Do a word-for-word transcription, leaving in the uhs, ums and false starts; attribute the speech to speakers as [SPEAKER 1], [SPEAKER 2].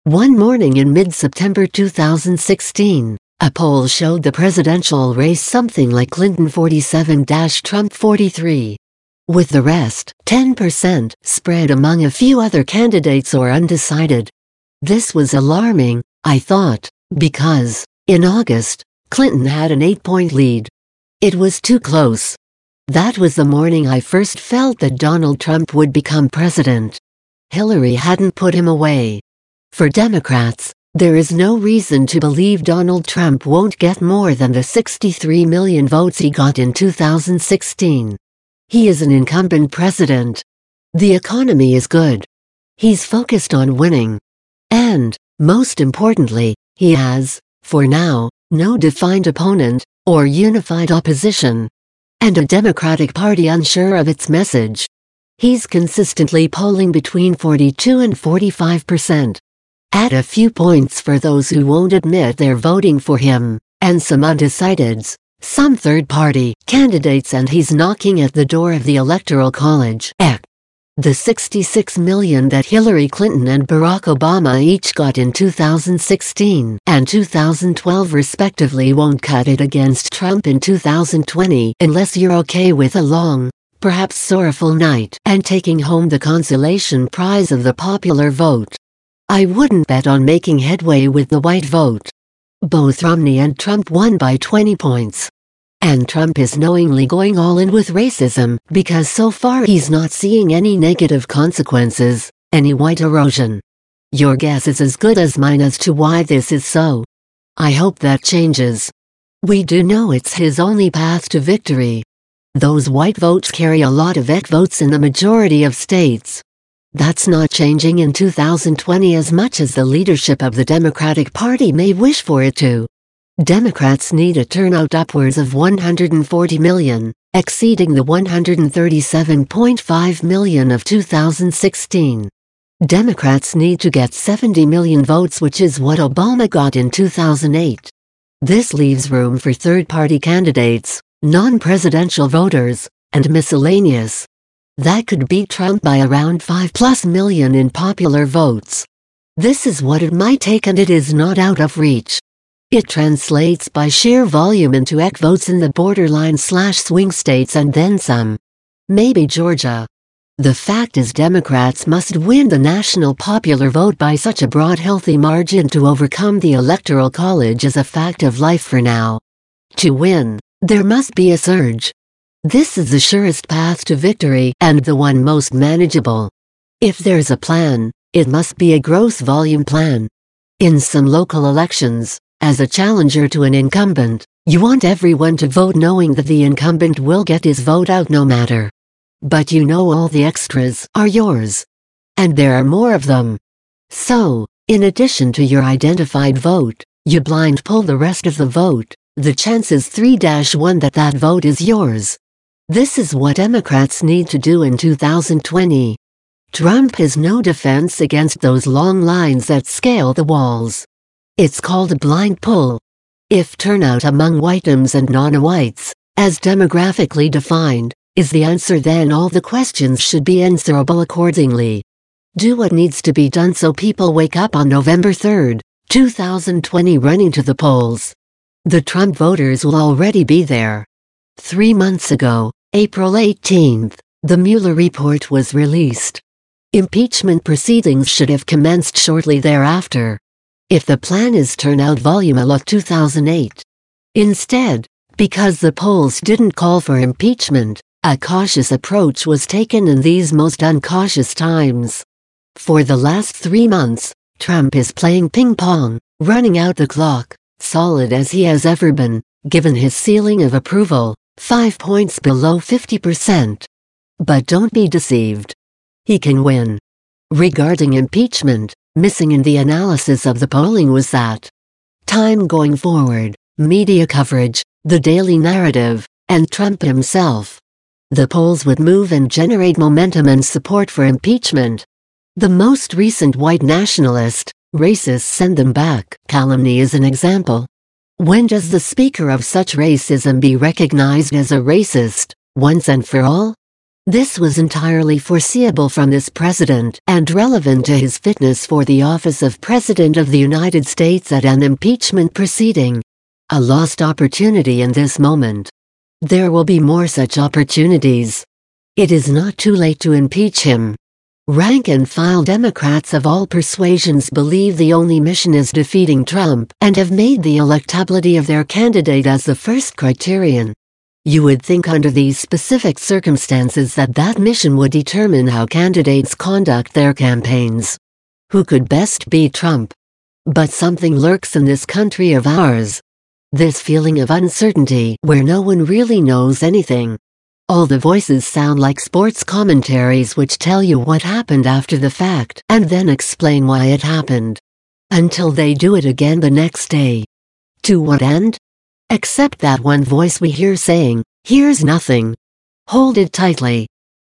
[SPEAKER 1] One morning in mid-September two thousand sixteen, a poll showed the presidential race something like Clinton forty-seven, Trump forty-three. With the rest, ten percent, spread among a few other candidates or undecided. This was alarming, I thought, because, in August, Clinton had an eight-point lead. It was too close. That was the morning I first felt that Donald Trump would become president. Hillary hadn't put him away. For Democrats, there is no reason to believe Donald Trump won't get more than the sixty-three million votes he got in two thousand sixteen. He is an incumbent president. The economy is good. He's focused on winning. And, most importantly, he has, for now, no defined opponent, or unified opposition. And a Democratic Party unsure of its message. He's consistently polling between forty-two and forty-five percent. Add a few points for those who won't admit they're voting for him, and some undecideds, some third-party candidates, and he's knocking at the door of the Electoral College. Heck, the sixty-six million that Hillary Clinton and Barack Obama each got in two thousand sixteen and two thousand twelve respectively won't cut it against Trump in two thousand twenty unless you're okay with a long, perhaps sorrowful night and taking home the consolation prize of the popular vote. I wouldn't bet on making headway with the white vote. Both Romney and Trump won by twenty points. And Trump is knowingly going all in with racism because so far he's not seeing any negative consequences, any white erosion. Your guess is as good as mine as to why this is so. I hope that changes. We do know it's his only path to victory. Those white votes carry a lot of ethnic votes in the majority of states. That's not changing in two thousand twenty as much as the leadership of the Democratic Party may wish for it to. Democrats need a turnout upwards of one hundred forty million, exceeding the one hundred thirty-seven point five million of two thousand sixteen. Democrats need to get seventy million votes, which is what Obama got in two thousand eight. This leaves room for third-party candidates, non-presidential voters, and miscellaneous. That could beat Trump by around five plus million in popular votes. This is what it might take, and it is not out of reach. It translates by sheer volume into ethnic votes in the borderline slash swing states and then some. Maybe Georgia. The fact is Democrats must win the national popular vote by such a broad healthy margin to overcome the Electoral College as a fact of life for now. To win, there must be a surge. This is the surest path to victory and the one most manageable. If there's a plan, it must be a gross volume plan. In some local elections, as a challenger to an incumbent, you want everyone to vote knowing that the incumbent will get his vote out no matter. But you know all the extras are yours. And there are more of them. So, in addition to your identified vote, you blind pull the rest of the vote. The chance is three to one that that vote is yours. This is what Democrats need to do in two thousand twenty. Trump has no defense against those long lines that scale the walls. It's called a blind pull. If turnout among whiteums and non-whites, as demographically defined, is the answer, then all the questions should be answerable accordingly. Do what needs to be done so people wake up on November third, two thousand twenty running to the polls. The Trump voters will already be there. Three months ago, April eighteenth, the Mueller report was released. Impeachment proceedings should have commenced shortly thereafter. If the plan is turnout volume a la two thousand eight. Instead, because the polls didn't call for impeachment, a cautious approach was taken in these most uncautious times. For the last three months, Trump is playing ping-pong, running out the clock, solid as he has ever been, given his ceiling of approval, five points below fifty percent. But don't be deceived. He can win. Regarding impeachment, missing in the analysis of the polling was that time going forward, media coverage, the daily narrative, and Trump himself. The polls would move and generate momentum and support for impeachment. The most recent white nationalist, racist send them back calumny is an example. When does the speaker of such racism be recognized as a racist, once and for all? This was entirely foreseeable from this president and relevant to his fitness for the office of President of the United States at an impeachment proceeding. A lost opportunity in this moment. There will be more such opportunities. It is not too late to impeach him. Rank-and-file Democrats of all persuasions believe the only mission is defeating Trump and have made the electability of their candidate as the first criterion. You would think under these specific circumstances that that mission would determine how candidates conduct their campaigns. Who could best beat Trump? But something lurks in this country of ours. This feeling of uncertainty where no one really knows anything. All the voices sound like sports commentaries which tell you what happened after the fact and then explain why it happened. Until they do it again the next day. To what end? Except that one voice we hear saying, "Here's nothing. Hold it tightly."